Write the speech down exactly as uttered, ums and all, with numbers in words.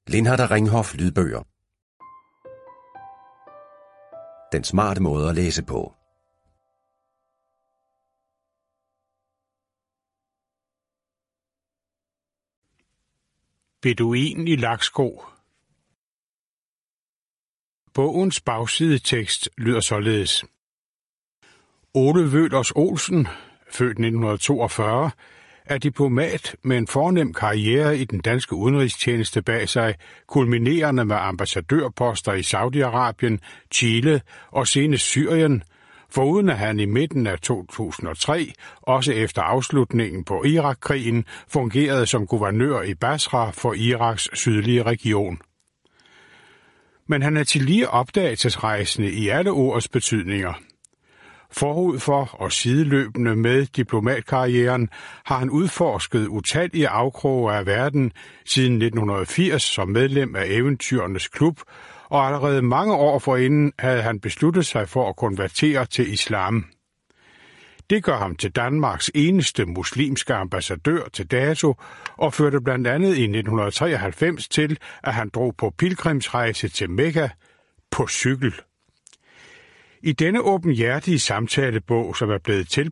Lindhardt Ringhof lydbøger. Den smarte måde at læse på. Beduinen i laksko. Bogens bagsidetekst lyder således. Ole Wøhlers Olsen, født nitten toogfyrre, er diplomat med en fornem karriere i den danske udenrigstjeneste bag sig, kulminerende med ambassadørposter i Saudi-Arabien, Chile og senest Syrien, foruden at han i midten af to tusind og tre, også efter afslutningen på Irak-krigen, fungerede som guvernør i Basra for Iraks sydlige region. Men han er tillige opdagelsesrejsende i alle ordets betydninger. Forud for og sideløbende med diplomatkarrieren har han udforsket utallige afkroge af verden siden nitten firs som medlem af Eventyrenes Klub, og allerede mange år forinden havde han besluttet sig for at konvertere til islam. Det gør ham til Danmarks eneste muslimske ambassadør til dato, og førte blandt andet i nitten treoghalvfems til, at han drog på pilgrimsrejse til Mekka på cykel. I denne åbenhjertige samtalebog, som er blevet til